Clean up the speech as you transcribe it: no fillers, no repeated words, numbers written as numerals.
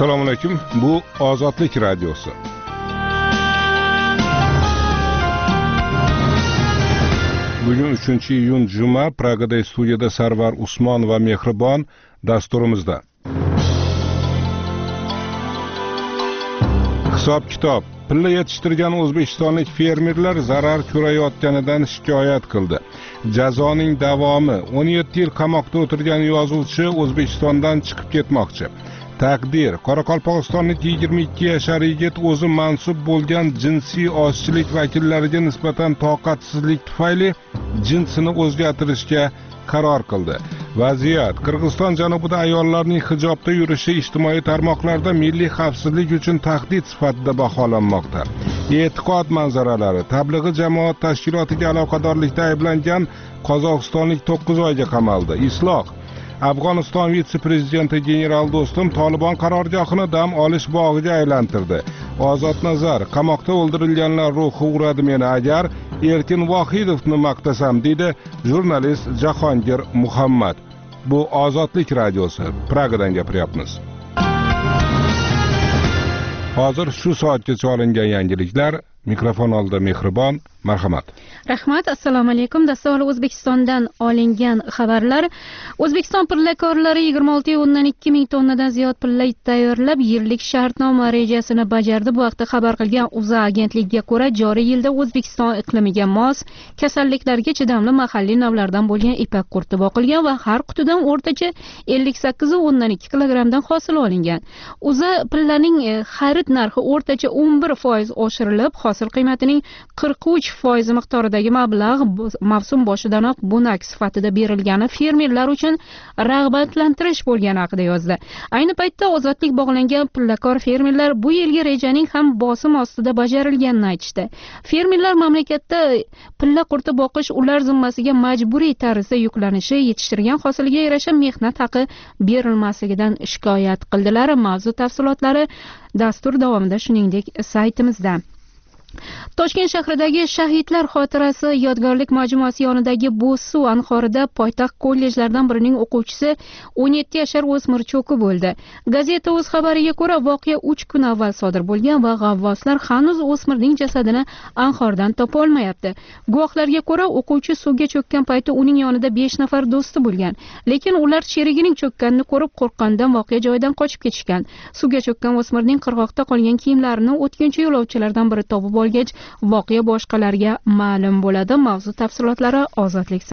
Assalomu alaykum. Bu Ozodlik radiosi. Bugun 3-iyun juma, Pragada studiyada Sarvar Usmon va Mehribon dasturimizda. Hisob-kitob. Pilla yetishtirgan o'zbekistonlik fermerlar zarar ko'rayotganidan shikoyat qildi. Jazoning davomi: 17 yil qamoqda o'tirgan yozuvchi O'zbekistondan chiqib ketmoqchi. Taqdir: Qoraqalpog'istonlik 22 yashar yigit o'zi mansub bo'lgan jinsiy ozchilik vakillariga nisbatan toqatsizlik tufayli jinsini o'zgartirishga qaror qildi. Vaziyat: Qirg'iziston janubida ayollarning hijobda yurishi ijtimoiy tarmoqlarda milliy xavfsizlik uchun tahdid sifatida baholanmoqda. E'tiqod manzaralari: Tablig'i jamoat tashkilotiga aloqadorlikda ayblangan qozog'istonlik 9 oyga qamaldi. Isloq: Afg'oniston vitse-prezidenti general Do'stum Tolibon qarorgohini dam olish bog'iga aylantirdi. Ozod Nazar: qamoqda o'ldirilganlar ruhi uradi meni agar Erkin Vohidovni maqtasam, deydi jurnalist Jahongir Muhammad. Bu Ozodlik radiosi. Pragadan gapiryapmiz. Hozir shu soatgacha olingan yangiliklar. Mikrofon oldida Mehribon, marhamat. Rahmat, assalomu alaykum. Dastur O'zbekistondan olingan xabarlar. O'zbekiston pillakorlari 26,2 ming tonnadan ziyod pilla tayyorlab, yillik shartnoma rejasini bajardi. Bu haqda xabar qilgan O'zA agentligiga ko'ra, joriy yilda O'zbekiston iqlimiga mos, kasalliklarga chidamli mahalliy navlardan bo'lgan ipak qurti boqilgan va har qutidan o'rtacha 58,2 kilogramdan hosil olingan. O'zA pillaning xarid narxi o'rtacha 11% oshirilib, hosil qiymatining 43% miqdoridagi mablag' mavsum boshidanoq bunak sifatida berilgani fermerlar uchun rag'batlantirish bo'lgani haqida yozdi. Ayni paytda ozodlik bog'langan pillakor fermerlar bu yilgi rejaning ham bosim ostida bajarilganini aytishdi. Fermerlar mamlakatda pilla qurti boqish ular zimmasiga majburiy tarzda yuklanishi, yetishtirgan hosiliga yarasha mehnat haqi berilmasligidan shikoyat qildilar. Mavzu tafsilotlari dastur davomida shuningdek saytimizda. Toshkent shahridagi Shahidlar xotirasi yodgorlik majmuasi yonidagi Bo'zsuv anhorida poytaxt kollejlaridan birining o'quvchisi 17 yashar o'smir cho'kib o'ldi. Gazeta o'z xabariga ko'ra, voqea 3 kun avval sodir bo'lgan va g'avvoslar hanuz o'smirning jasadini anhordan topa olmayapti. Guvohlarga ko'ra, o'quvchi suvga cho'kkan payti uning yonida 5 nafar do'sti bo'lgan, lekin ular sherigining cho'kkanini ko'rib qo'rqqandan voqea joyidan qochib ketishgan. Suvga cho'kkan o'smirning qirg'oqda qolgan kiyimlarini o'tkinchi yo'lovchilardan biri topib olgach, voqea boshqalarga ma'lum bo'ladi. Mavzu tafsilotlari Ozodlik